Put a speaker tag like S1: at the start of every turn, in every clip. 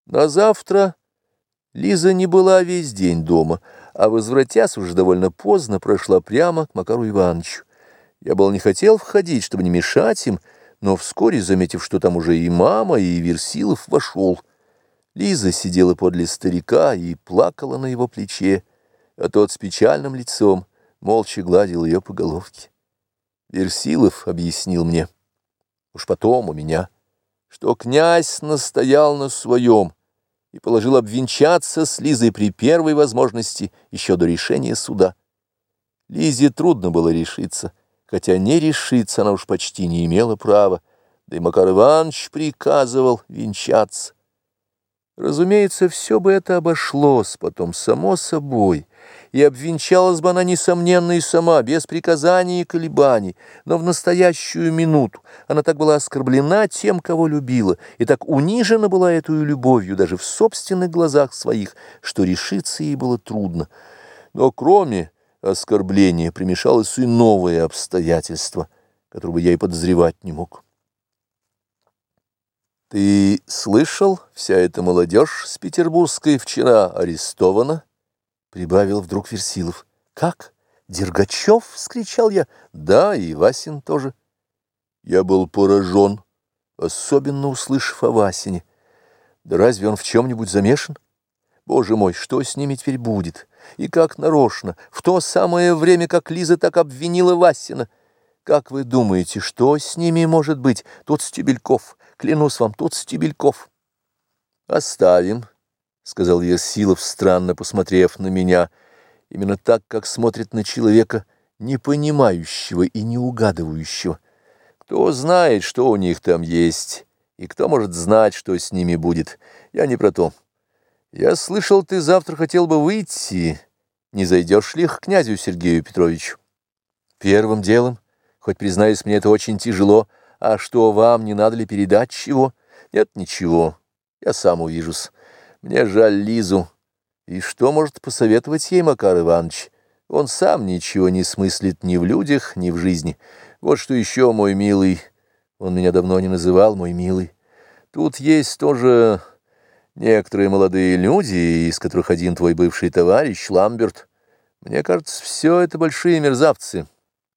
S1: На завтра Лиза не была весь день дома, а, возвратясь уже довольно поздно, прошла прямо к Макару Ивановичу. Я был не хотел входить, чтобы не мешать им, но вскоре, заметив, что там уже и мама, и Версилов, вошел. Лиза сидела подле старика и плакала на его плече, а тот с печальным лицом молча гладил ее по головке. Версилов объяснил мне, уж потом у меня, что князь настоял на своем и положил обвенчаться с Лизой при первой возможности еще до решения суда. Лизе трудно было решиться, хотя не решиться она уж почти не имела права, да и Макар Иванович приказывал венчаться. Разумеется, все бы это обошлось потом само собой, и обвенчалась бы она, несомненно, и сама, без приказаний и колебаний, но в настоящую минуту она так была оскорблена тем, кого любила, и так унижена была эту любовью даже в собственных глазах своих, что решиться ей было трудно. Но кроме оскорбления примешалось и новое обстоятельство, которого я и подозревать не мог. «Ты слышал, вся эта молодежь с Петербургской вчера арестована?» — прибавил вдруг Версилов. «Как? Дергачев?» — вскричал я. «Да, и Васин тоже». Я был поражен, особенно услышав о Васине. Да разве он в чем-нибудь замешан? Боже мой, что с ними теперь будет? И как нарочно, в то самое время, как Лиза так обвинила Васина. Как вы думаете, что с ними может быть? Тот Стебельков, клянусь вам, тот Стебельков. «Оставим», — сказал Версилов, странно посмотрев на меня, именно так, как смотрит на человека, не понимающего и не угадывающего. Кто знает, что у них там есть, и кто может знать, что с ними будет. Я не про то. Я слышал, ты завтра хотел бы выйти. Не зайдешь ли к князю Сергею Петровичу? Первым делом, хоть, признаюсь, мне это очень тяжело. А что, вам не надо ли передать чего? Нет, ничего. Я сам увижусь. Мне жаль Лизу. И что может посоветовать ей Макар Иванович? Он сам ничего не смыслит ни в людях, ни в жизни. Вот что еще, мой милый. Он меня давно не называл, мой милый. Тут есть тоже некоторые молодые люди, из которых один твой бывший товарищ, Ламберт. Мне кажется, все это большие мерзавцы.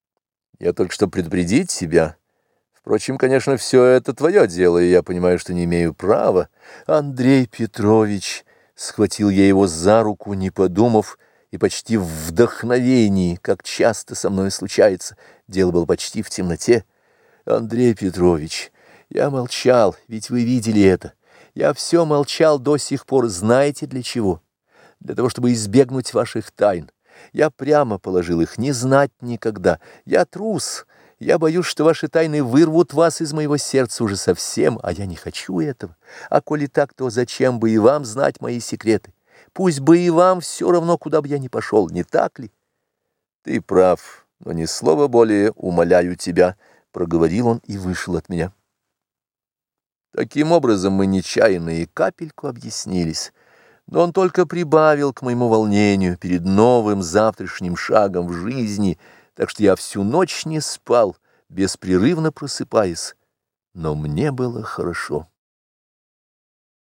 S1: Я только что предупредить себя. Впрочем, конечно, все это твое дело, и я понимаю, что не имею права. Андрей Петрович, схватил я его за руку, не подумав, и почти в вдохновении, как часто со мной случается, дело было почти в темноте. Андрей Петрович, я молчал, ведь вы видели это. Я все молчал до сих пор, знаете для чего? Для того, чтобы избегнуть ваших тайн. Я прямо положил их, не знать никогда. Я трус. Я боюсь, что ваши тайны вырвут вас из моего сердца уже совсем, а я не хочу этого. А коли так, то зачем бы и вам знать мои секреты? Пусть бы и вам все равно, куда бы я ни пошел, не так ли? Ты прав, но ни слова более, умоляю тебя, — проговорил он и вышел от меня. Таким образом мы нечаянно и капельку объяснились, но он только прибавил к моему волнению перед новым завтрашним шагом в жизни, так что я всю ночь не спал, беспрерывно просыпаясь, но мне было хорошо.